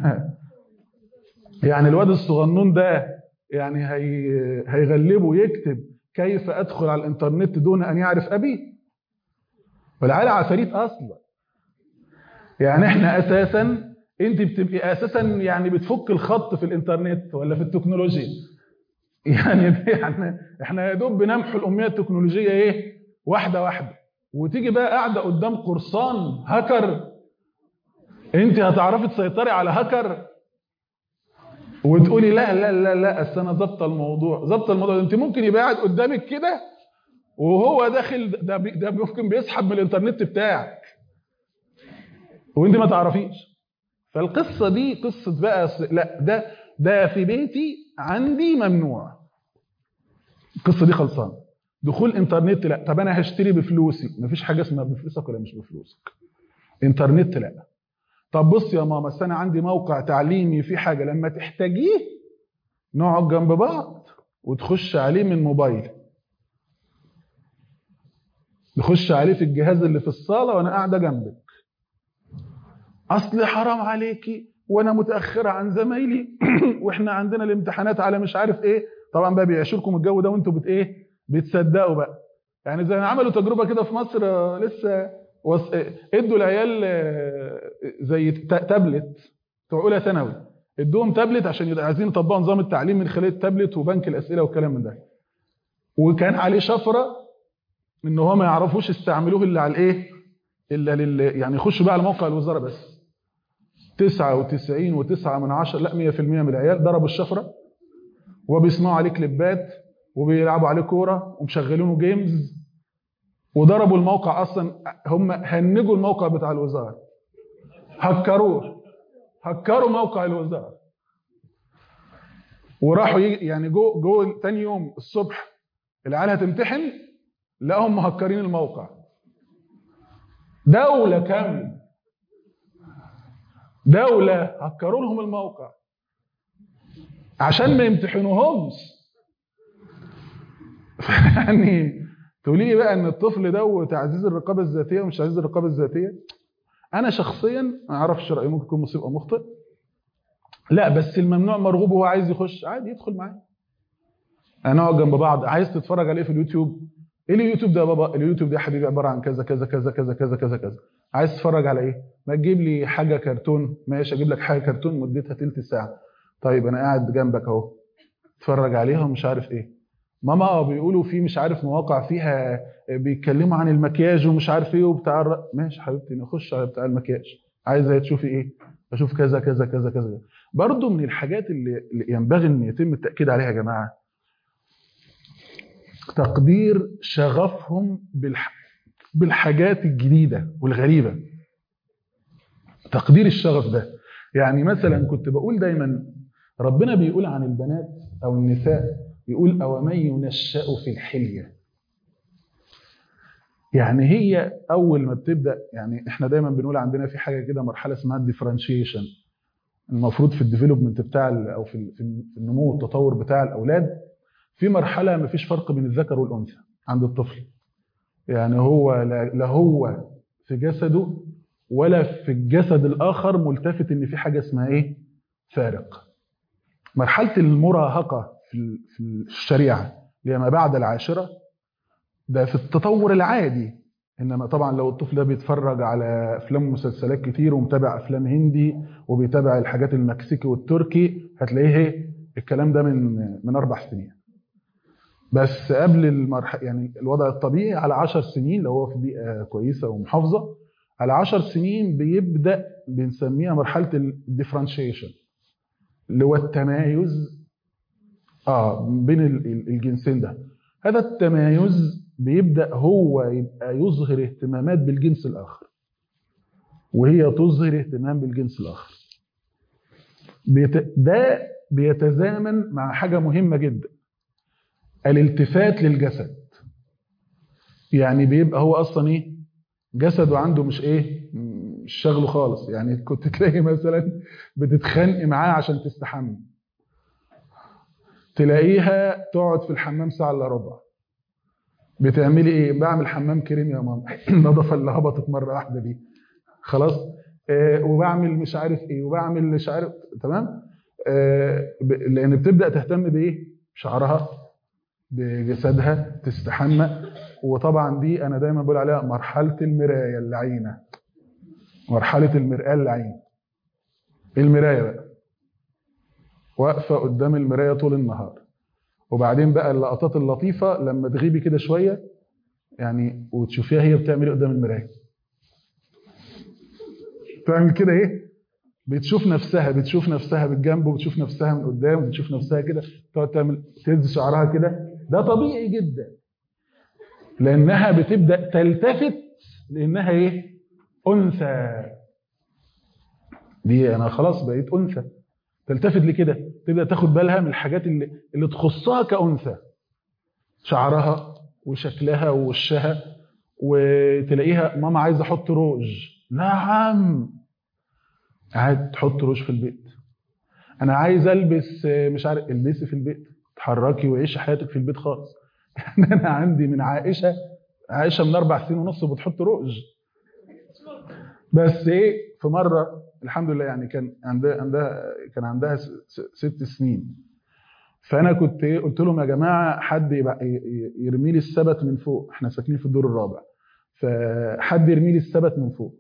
يعني الواد الصغنون ده يعني هيغلبه يكتب كيف ادخل على الانترنت دون ان يعرف ابي. والعيال عفاريت اصلا. يعني احنا اساسا انت بتبقي اساسا يعني بتفك الخط في الانترنت ولا في التكنولوجيا. يعني احنا يا دوب بنمحو الاميه التكنولوجيه ايه واحده واحده، وتيجي بقى قاعده قدام قرصان هاكر. انت هتعرفي تسيطري على هاكر وتقولي لا لا لا لا اصل انا ظابطه الموضوع. انت ممكن يبقى قاعد قدامك كده وهو داخل ده ممكن بيسحب من الانترنت بتاعك وانت ما تعرفيش. فالقصه دي قصه بقى لا ده في بيتي عندي ممنوع. القصه دي خلصانه. دخول انترنت لا. طب انا هشتري بفلوسي، مفيش حاجه اسمها بفلوسك ولا مش بفلوسك. انترنت لا. طب بص يا ماما، بس انا عندي موقع تعليمي في حاجه لما تحتاجيه نقعد جنب بعض وتخش عليه من موبايل، نخش عليه في الجهاز اللي في الصاله وانا قاعده جنبك. اصل حرام عليكي وانا متاخره عن زمايلي واحنا عندنا الامتحانات على مش عارف ايه. طبعا بقى بيعيشوا لكم الجو ده وانتوا بتصدقوا بقى. يعني زي ما عملوا تجربه كده في مصر لسه ادوا العيال زي تابلت بتوع اولى ثانوي، ادوهم تابلت عشان عايزين يطبقوا نظام التعليم من خلال التابلت وبنك الاسئله والكلام من ده. وكان عليه شفره ان هو ما يعرفوش يستعملوه الا على الايه، الا يعني يخشوا بقى على موقع الوزاره بس. 99.9 لا 100% من العيال ضربوا الشفره وبيسمعوا عليه كليبات وبيلعبوا عليه كوره ومشغلينه جيمز، وضربوا الموقع. اصلا هم هنجوا الموقع بتاع الوزاره، هكروا موقع الوزاره، وراحوا يعني جو تاني يوم الصبح العيال هتمتحن لقاهم مهكرين الموقع. دوله كامله، دوله هكروا لهم الموقع عشان ما يمتحنوهمش. يعني تقولي لي بقى ان الطفل ده وتعزيز الرقابه الذاتيه ومش تعزيز الرقابه الذاتيه. انا شخصيا ما اعرفش رايي، ممكن يكون مصيب او مخطئ. لا بس الممنوع مرغوب، هو عايز يخش عادي يدخل معايا، هنقعد جنب بعض. عايز تتفرج على ايه في اليوتيوب؟ ايه اليوتيوب ده يا بابا؟ اليوتيوب ده يا حبيبي عباره عن كذا كذا كذا كذا كذا كذا كذا. عايز تتفرج على ايه؟ ما تجيب لي حاجه كرتون. ماشي اجيب لك حاجه كرتون مدتها تلت ساعه. طيب انا قاعد جنبك اهو اتفرج عليها ومش عارف ايه. ماما بيقولوا في مش عارف مواقع فيها بيتكلموا عن المكياج ومش عارف ايه وبتاع. ماشي حبيبتي نخش على بتاع المكياج. عايزه تشوفي ايه؟ اشوف كذا كذا كذا كذا. برضو من الحاجات اللي ينبغي ان يتم التاكيد عليها يا جماعه تقدير شغفهم بالحاجات الجديده والغريبه. تقدير الشغف ده. يعني مثلا كنت بقول دايما ربنا بيقول عن البنات او النساء، يقول أومن ينشأ في الحلية. يعني هي أول ما بتبدأ، يعني إحنا دايما بنقول عندنا في حاجة كده مرحلة اسمها الديفرنشيشن. المفروض في الديفلوبمنت بتاع أو في النمو والتطور بتاع الأولاد في مرحلة ما فيش فرق بين الذكر والأنثى عند الطفل. يعني هو لا هو في جسده ولا في الجسد الآخر ملتفت إن في حاجة اسمها إيه؟ فارق. مرحلة المراهقة في الشريعة اللي ما بعد العاشرة ده في التطور العادي. إنما طبعا لو الطفل ده بيتفرج على أفلام ومسلسلات كتير ومتابع أفلام هندي وبيتابع الحاجات المكسيكي والتركي هتلاقيه الكلام ده من 4 سنين. بس قبل يعني الوضع الطبيعي على 10 سنين لو هو في بيئة كويسة ومحافظة، على 10 سنين بيبدأ بنسميها مرحلة الديفرنشيشن اللي هو التمايز بين الجنسين ده. هذا التمايز بيبدأ هو يبقى يظهر اهتمامات بالجنس الآخر وهي تظهر اهتمام بالجنس الآخر. ده بيتزامن مع حاجة مهمة جدا، الالتفات للجسد. يعني بيبقى هو أصلا إيه؟ جسده عنده مش شغله خالص. يعني كنت تلاقي مثلا بتتخانق معاه عشان تستحمى، تلاقيها تقعد في الحمام ساعة إلا ربع. بتعملي ايه؟ بعمل حمام كريم يا ماما. النظافه اللي هبطت مره واحده دي خلاص. وبعمل مش عارف ايه وبعمل مش عارف. تمام. لان بتبدا تهتم بايه؟ شعرها، بجسدها، تستحمى. وطبعا دي انا دايما بقول عليها مرحله المرايه اللعينه. مرحله المرآه اللعينه. المرايه بقى واقفه قدام المرايه طول النهار. وبعدين بقى اللقطات اللطيفه لما تغيبي كده شويه يعني وتشوفيها هي بتعمل قدام المرايه. تعمل كده ايه؟ بتشوف نفسها بالجنب وبتشوف نفسها من قدام وبتشوف نفسها كده، تقعد تعمل تهز شعرها كده. ده طبيعي جدا لانها بتبدا تلتفت لانها ايه؟ انثى. دي انا خلاص بقيت انثى. تلتفت لكده، تبدا تاخد بالها من الحاجات اللي تخصها كانثى، شعرها وشكلها ووشها. وتلاقيها ماما عايزه احط روج، نعم عادي تحط روج في البيت. انا عايز البس مش عارف، البسي في البيت، اتحركي وعيشي حياتك في البيت خالص. يعني انا عندي من عائشه من 4 سنين ونص بتحط روج. بس ايه، في مره الحمد لله يعني كان عندها 6 سنين، فانا كنت ايه قلت لهم يا جماعه حد يبقى يرمي لي السبت من فوق، احنا ساكنين في الدور الرابع، فحد يرمي لي السبت من فوق،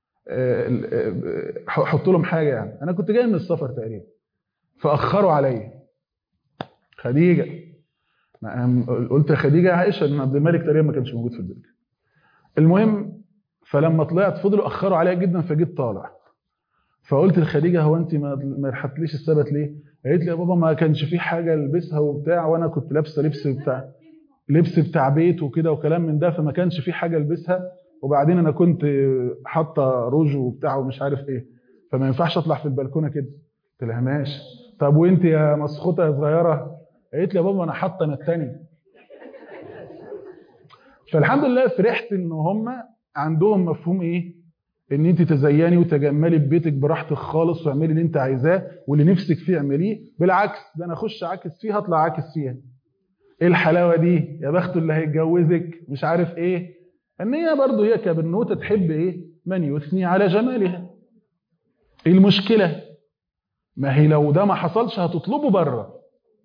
حط لهم حاجه. يعني انا كنت جاي من السفر تقريبا، فاخروا عليا. خديجه، قلت يا خديجه عائشه ان عبد الملك تقريبا ما كانش موجود في البيت. المهم فلما طلعت فضلوا اخروا عليا جدا، فجيت طالع، فقلت لخديجه هو انت ما رحتليش السبت ليه؟ قالت لي يا بابا ما كانش في حاجه البسها وبتاع، وانا كنت لابسه لبس بتاع بيت وكده وكلام من ده، فما كانش في حاجه البسها، وبعدين انا كنت حاطه روج وبتاع ومش عارف ايه، فما ينفعش اطلع في البلكونه كده. قلت لها ماشي. طب وانت يا مسخوطه يا صغيره؟ قالت لي يا بابا انا حاطه انا الثاني. فالحمد لله فرحت ان هم عندهم مفهوم ايه؟ ان انت تزيني وتجملي ببيتك براحتك خالص، واعملي اللي انت عايزاه واللي نفسك فيه اعمليه، بالعكس ده انا اخش عاكس فيها اطلع عاكس فيها. ايه الحلاوه دي يا بخته اللي هيتجوزك مش عارف ايه. ان هي برضه هي كبنوته تحب ايه؟ من يثني على جمالها. ايه المشكله؟ ما هي لو ده ما حصلش هتطلبه بره.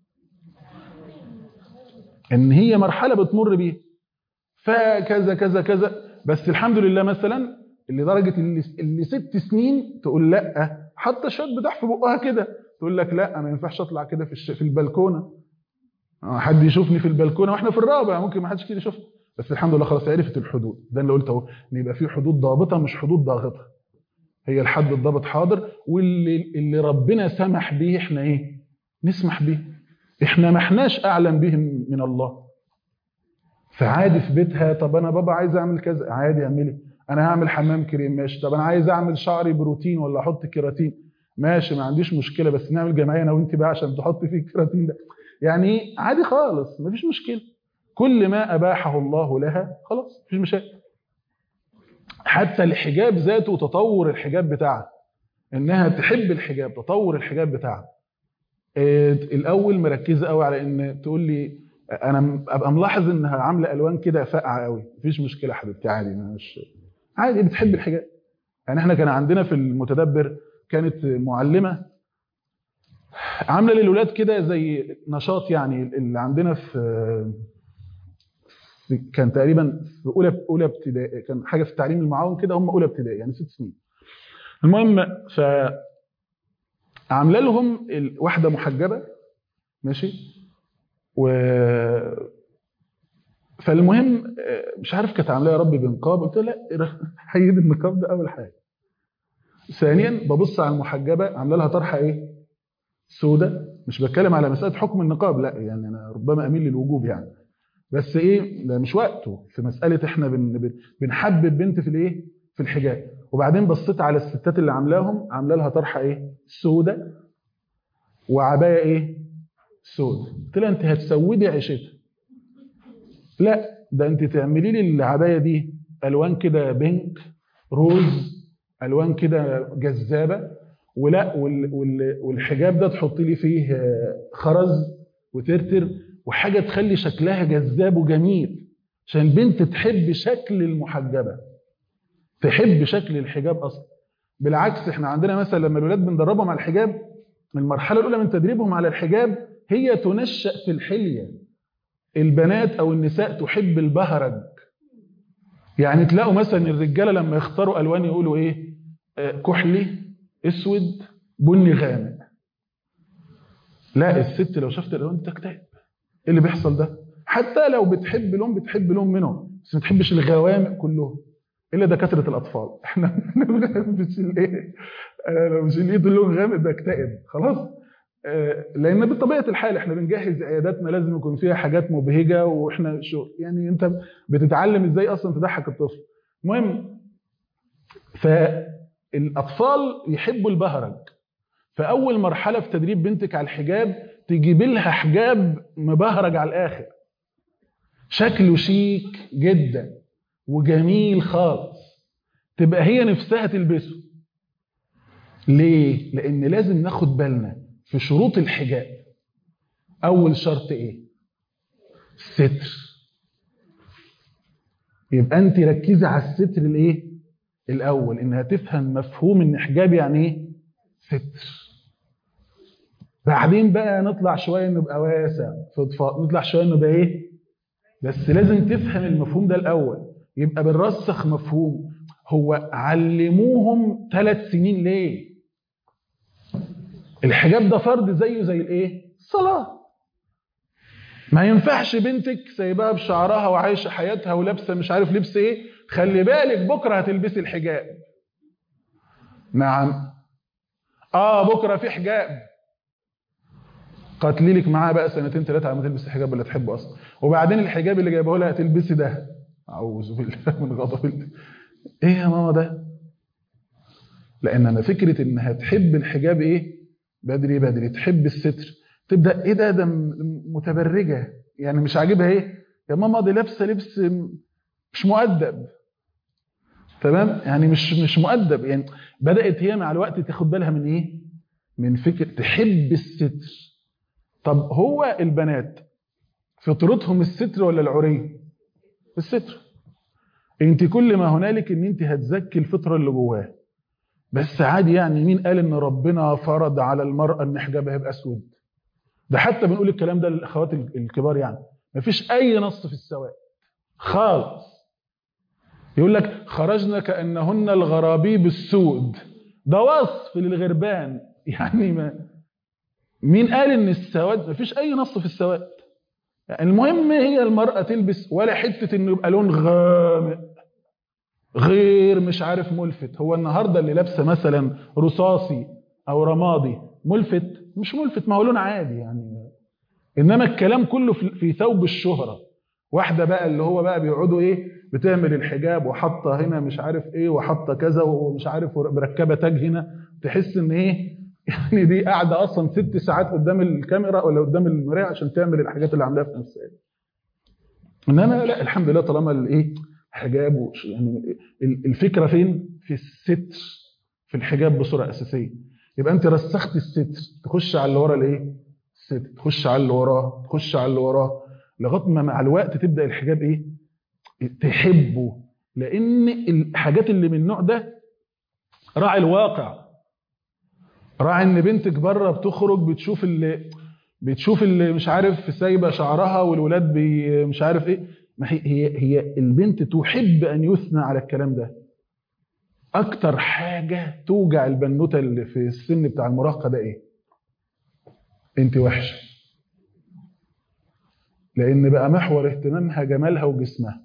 ان هي مرحله بتمر بيها، فكذا كذا كذا. بس الحمد لله مثلا لدرجه اللي 6 سنين تقول لا، حتى شاب بتاع في بقها كده تقول لك لا ما ينفعش اطلع كده في البلكونه، حد يشوفني في البلكونه واحنا في الرابع ممكن ما حدش كده يشوفني. بس الحمد لله خلاص عرفت الحدود. ده اللي قلته اهو، ان يبقى في حدود ضابطه مش حدود ضاغطه. هي الحد الضابط حاضر، واللي ربنا سمح به احنا ايه؟ نسمح به. احنا ما احناش اعلم به من الله. فعادي في بيتها، طب انا بابا عايز اعمل كذا، عادي اعملي. انا هعمل حمام كريم، ماشي. طب انا عايز اعمل شعري بروتين ولا احط كيراتين، ماشي ما عنديش مشكله، بس نعمل جمعيه انا وانت بقى عشان تحط فيه الكيراتين ده. يعني عادي خالص مفيش مشكله. كل ما اباحه الله لها خلاص مفيش مشاكل. حتى الحجاب ذاته تطور الحجاب بتاعها، انها تحب الحجاب، تطور الحجاب بتاعها. الاول مركزه قوي على ان تقول لي انا ابقى ملاحظ انها عامله الوان كده فاقعه قوي، مفيش مشكله حبيبتي عادي، مش عادي بتحب الحجاب. يعني احنا كان عندنا في المتدبر كانت معلمه عامله للولاد كده زي نشاط، يعني اللي عندنا كان تقريبا في اولى ابتدائي، كان حاجه في التعليم المعاون كده، هم اولى ابتدائي يعني 6 سنين. المهم عامله لهم واحده محجبه ماشي، فالمهم مش عارف كانت عاملاه يا رب بنقاب، قلت لا حيد النقاب ده اول حاجه. ثانيا ببص على المحجبه عامله لها طرحه ايه؟ سوداء. مش بتكلم على مساله حكم النقاب، لا يعني انا ربما اميل للوجوب يعني، بس ايه ده مش وقته في مساله احنا بنحبب بنت في الايه؟ في الحجاب. وبعدين بصيت على الستات اللي عامله لها طرحه ايه؟ سوداء وعبايه ايه؟ سوداء. قلت لها انت هتسودي عيشتها. لا ده انت تعملي لي العبايه دي الوان كده بينك روز، الوان كده جذابه، ولا والحجاب ده تحطي لي فيه خرز وترتر وحاجه تخلي شكلها جذاب وجميل، عشان البنت تحب شكل المحجبه، تحب شكل الحجاب اصلا. بالعكس احنا عندنا مثلا لما الولاد بندربهم على الحجاب، المرحله الاولى من تدريبهم على الحجاب هي تنشأ في الحليه. البنات او النساء تحب البهرج. يعني تلاقوا مثلا الرجاله لما يختاروا الوان يقولوا ايه؟ كحلي، اسود، بني غامق. لا الست لو شافت الالوان تكتئب. ايه اللي بيحصل ده؟ حتى لو بتحب لون بتحب لون منهم، بس ما تحبش الغوامق كلهم الا دكاتره الاطفال. احنا مش الايه، لو مش الايد اللون غامق ده اكتئب خلاص. لان بطبيعه الحال احنا بنجهز عياداتنا لازم يكون فيها حاجات مبهجه، واحنا يعني انت بتتعلم ازاي اصلا تضحك الطفل. المهم فالاطفال يحبوا البهرج. فاول مرحله في تدريب بنتك على الحجاب تجيب لها حجاب مبهرج على الاخر، شكله شيك جدا وجميل خالص، تبقى هي نفسها تلبسه. ليه؟ لأن لازم ناخد بالنا في شروط الحجاب. أول شرط إيه؟ الستر. يبقى أنت ركزي على الستر الإيه؟ الأول، إنها تفهم مفهوم إن حجاب يعني إيه؟ ستر. بعدين بقى نطلع شوية نبقى واسع فضفاض، نطلع شوية نبقى إيه؟ بس لازم تفهم المفهوم ده الأول. يبقى بنرسخ مفهوم. هو علموهم 3 سنين ليه؟ الحجاب ده فرض زيه زي الايه؟ الصلاة. ما ينفعش بنتك سايباها بشعرها وعايشه حياتها ولابسه مش عارف لبس ايه، خلي بالك بكره هتلبسي الحجاب. نعم. بكره في حجاب. قاتلي لك معاه بقى 2 3 على ما تلبسي الحجاب اللي تحبه اصلا. وبعدين الحجاب اللي جايبه لها هتلبسي ده. اعوذ بالله من غضب الله. ايه يا ماما ده؟ لان انا فكره انها تحب الحجاب ايه؟ بدري بدري تحب الستر. تبدا ايه ده متبرجه، يعني مش عاجبها ايه؟ يا ماما دي لابسه لبس مش مؤدب. تمام؟ يعني مش مؤدب. يعني بدات هي مع الوقت تاخد بالها من ايه؟ من فكره تحب الستر. طب هو البنات فطرتهم الستر ولا العري؟ الستر. انت كل ما هنالك ان انت هتزكي الفطره اللي جواها. بس عادي، يعني مين قال ان ربنا فرض على المراه ان حجابها يبقى اسود؟ ده حتى بنقول الكلام ده للاخوات الكبار، يعني مفيش اي نص في السواد خالص. يقول لك خرجنا كانهن الغرابيب السود، ده وصف للغربان. يعني مين قال ان السواد؟ مفيش اي نص في السواد. يعني المهم هي المراه تلبس، ولا حته انه يبقى لون غامق غير مش عارف ملفت. هو النهارده اللي لابسه مثلا رصاصي او رمادي ملفت؟ مش ملفت، ما هو لون عادي يعني. انما الكلام كله في ثوب الشهره. واحده بقى اللي هو بقى بيقعدوا ايه، بتعمل الحجاب وحاطه هنا مش عارف ايه وحاطه كذا ومش عارف مركبه تاج هنا، تحس ان ايه يعني دي قاعده اصلا 6 ساعات قدام الكاميرا ولا قدام المرايه عشان تعمل الحاجات اللي عاملاها في نفسها. انما لا، الحمد لله طالما الايه حجاب. يعني الفكره فين؟ في الستر، في الحجاب بصوره اساسيه. يبقى انت رسخت الستر، تخش على اللي ورا الايه؟ الستر، تخش على اللي وراه، تخش على اللي وراه، لغايه ما مع الوقت تبدا الحجاب ايه؟ تحبه. لان الحاجات اللي من النوع ده راعي الواقع. راعي ان بنتك بره بتخرج بتشوف اللي مش عارف سايبه شعرها والولاد مش عارف ايه. ما هي البنت تحب ان يثنى على الكلام ده. اكتر حاجه توجع البنوته اللي في السن بتاع المراهقه ده ايه؟ انت وحشه. لان بقى محور اهتمامها جمالها وجسمها،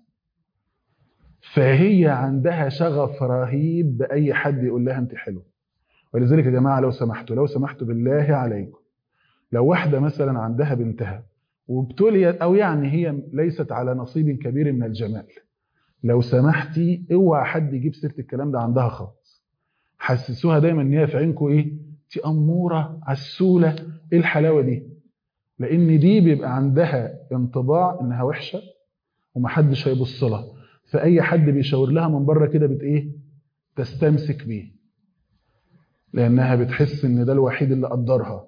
فهي عندها شغف رهيب باي حد يقول لها انت حلوه. ولذلك يا جماعه لو سمحتوا بالله عليكم، لو واحده مثلا عندها بنتها وابتليت او يعني هي ليست على نصيب كبير من الجمال، لو سمحتي اوعى حد يجيب سيره الكلام ده عندها خالص. حسسوها دايما ان هي في عينكم ايه؟ انت اموره عسوله، ايه الحلاوه دي؟ لان دي بيبقى عندها انطباع انها وحشه ومحدش هيبص لها، فاي حد بيشاور لها من بره كده ايه؟ تستمسك بيه، لانها بتحس ان ده الوحيد اللي قدرها.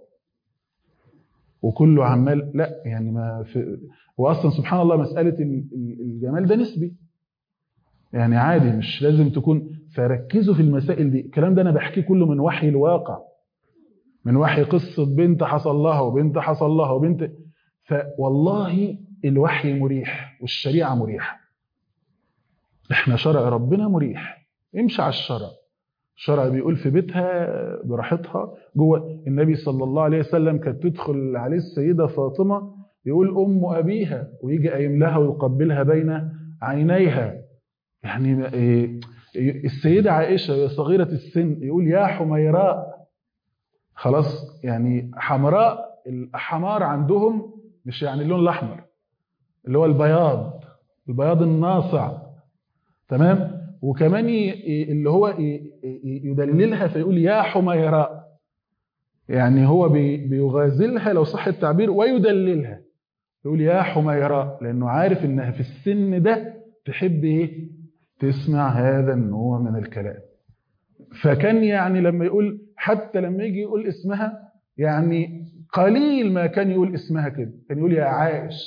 وكله عمال لا يعني ما في. واصلا سبحان الله مساله الجمال ده نسبي، يعني عادي مش لازم تكون. فركزوا في المسائل دي. الكلام ده انا بحكيه كله من وحي الواقع، من وحي قصه بنت حصل لها وبنت حصل لها وبنت. فوالله الوحي مريح والشريعه مريحه. احنا شرع ربنا مريح، امشي على الشرع. الشرع بيقول في بيتها براحتها جوه. النبي صلى الله عليه وسلم كانت تدخل عليه السيده فاطمه يقول ام ابيها، ويجي قايم لها ويقبلها بين عينيها. يعني السيده عائشه صغيره السن يقول يا حميراء. خلاص يعني حمراء. الحمار عندهم مش يعني اللون الاحمر، اللي هو البياض الناصع. تمام. وكمان اللي هو يدللها فيقول يا حميراء، يعني هو بيغازلها لو صح التعبير ويدللها، يقول يا حميراء، لانه عارف انها في السن ده تحب ايه؟ تسمع هذا النوع من الكلام. فكان يعني لما يقول حتى لما يجي يقول اسمها يعني قليل ما كان يقول اسمها كده، كان يقول يا عائش.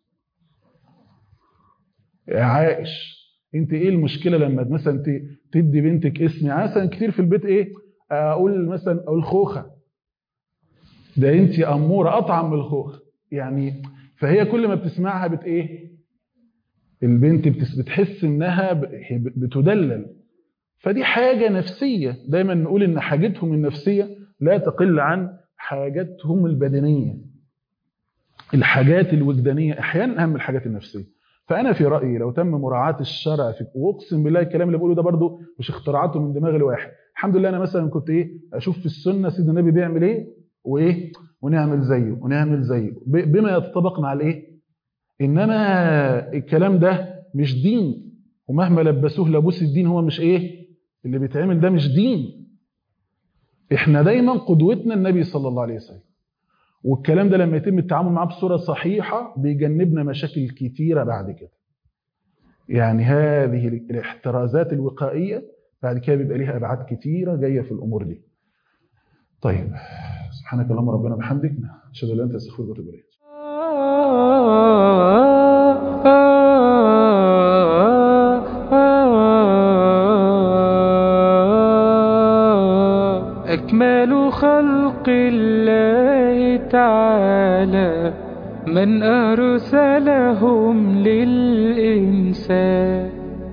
يا عائش انت ايه المشكله لما مثلا تدي بنتك اسم؟ يعني مثلا كتير في البيت ايه، اقول مثلا اقول خوخه، ده انت اموره اطعم من الخوخ يعني. فهي كل ما بتسمعها ايه، البنت بتحس انها بتدلل. فدي حاجه نفسيه، دايما نقول ان حاجتهم النفسيه لا تقل عن حاجاتهم البدنيه. الحاجات الوجدانيه احيانا اهم من الحاجات النفسيه. فانا في رايي لو تم مراعاه الشرع واقسم بالله الكلام اللي بقوله ده برضو مش اختراعاته من دماغ الواحد. الحمد لله انا مثلا كنت اشوف في السنه سيدنا النبي بيعمل ايه ونعمل زيه بما يتطابق مع انما الكلام ده مش دين، ومهما لبسوه لبوس الدين هو مش اللي بيتعمل ده مش دين. احنا دايما قدوتنا النبي صلى الله عليه وسلم، والكلام ده لما يتم التعامل معاه بصوره صحيحه بيجنبنا مشاكل كتيره بعد كده. يعني هذه الاحترازات الوقائيه بعد كده بيبقى ليها ابعاد كتيره جايه في الامور دي. طيب سبحانك اللهم ربنا وبحمدك، اشهد ان لا اله الا انت استغفرك واتوب اليك.
أكمل خلق الله تعالى من أرسلهم للإنسان،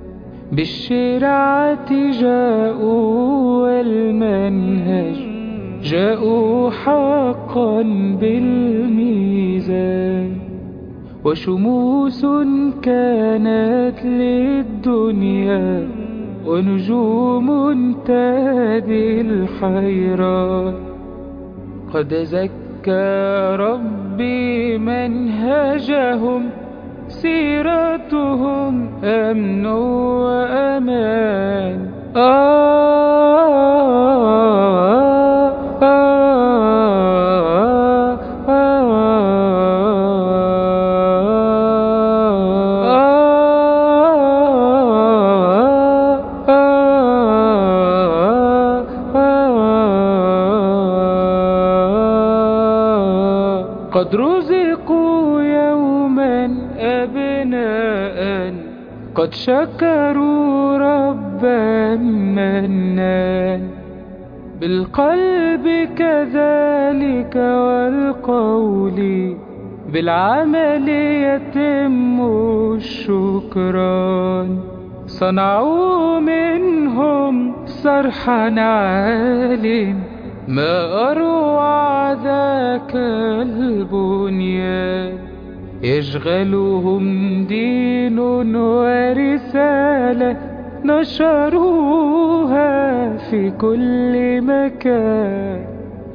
بالشرعة جاءوا والمنهج جاءوا حقا بالميزان، وشموس كانت للدنيا ونجوم تهدي الحيران. قد زكى ربي منهجهم، سيرتهم أمن وأمان. قد رزقوا يوما أبناء، قد شكروا ربا منان، بالقلب كذلك والقول، بالعمل يتم الشكران. صنعوا منهم صرحا عال، ما أروع ذاك البنيان. يشغلهم دين ورسالة، نشروها في كل مكان.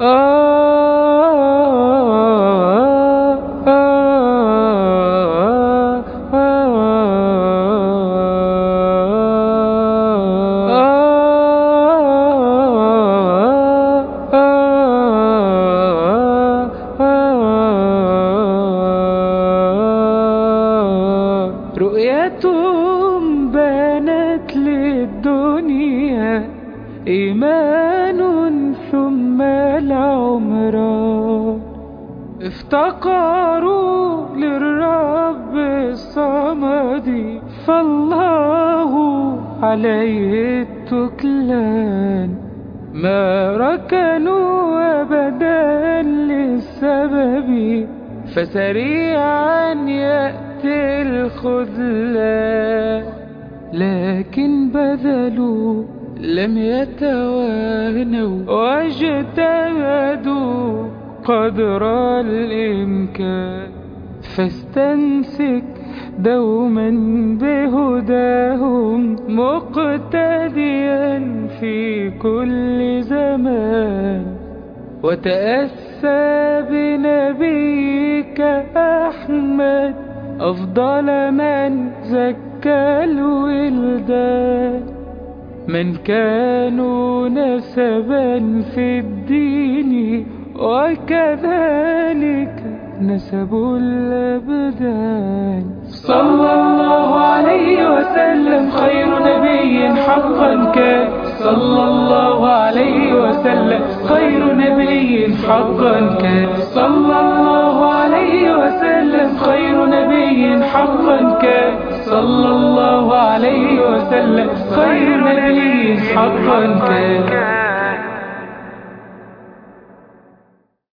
رؤيتهم بانت للدنيا إيمان ثم العمران، افتقروا للرب الصمد، فالله عليه التكلان. ما ركنوا أبدا للسبب، فسريعا يأتي الخذلان. لكن بذلوا لم يتوانوا، واجتهدوا قدر الإمكان. فاستمسك دوما بهداهم، مقتديا في كل زمان. وتأسى بنبيك أحمد، أفضل من زكى الولدان. من كانوا نسبا في الدين، وكذلك نسب الأبدان. صلى الله عليه وسلم خير نبي حقا كان، صلى الله عليه وسلم خير نبي حقا كان صلى الله عليه وسلم خير نبي حقا كان صلى الله عليه وسلم خير نبي حقا كان